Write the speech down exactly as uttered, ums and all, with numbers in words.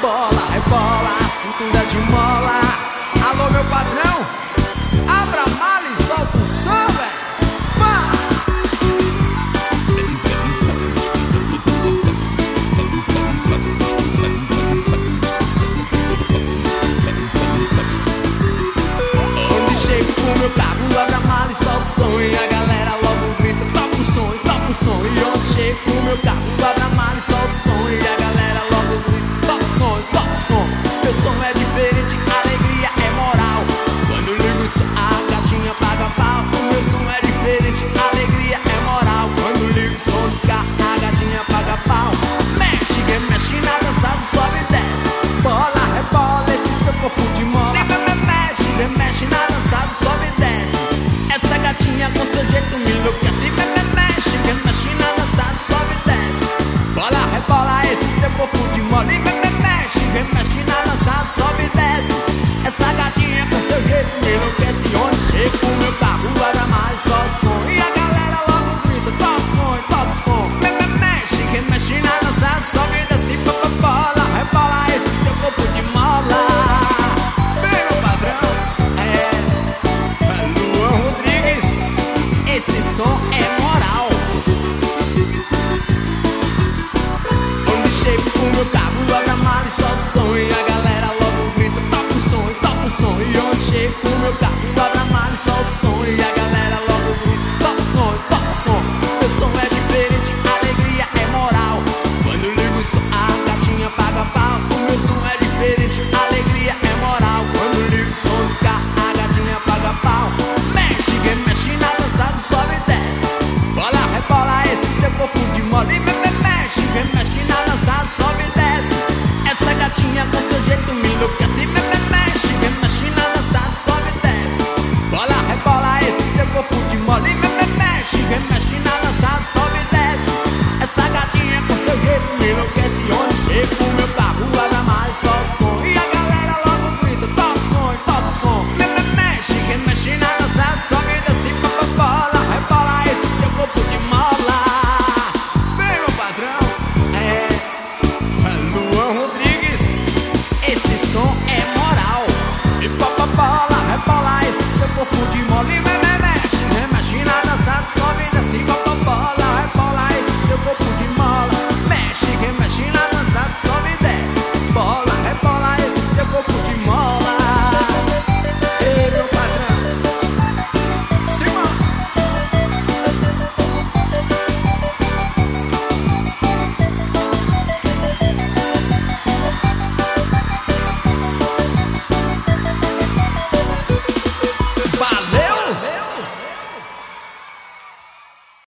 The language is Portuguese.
rebola, rebola, a cintura de mola. Alô, meu padrão, abra a mala e solta o som, velho. Chego com meu carro, abre a mala e solta o som. E a galera logo grita, toca o som, toca o som. E onde chego com meu carro, abre a mala e solta o som. E a galera logo grita, toca o som, toca o som. Meu som é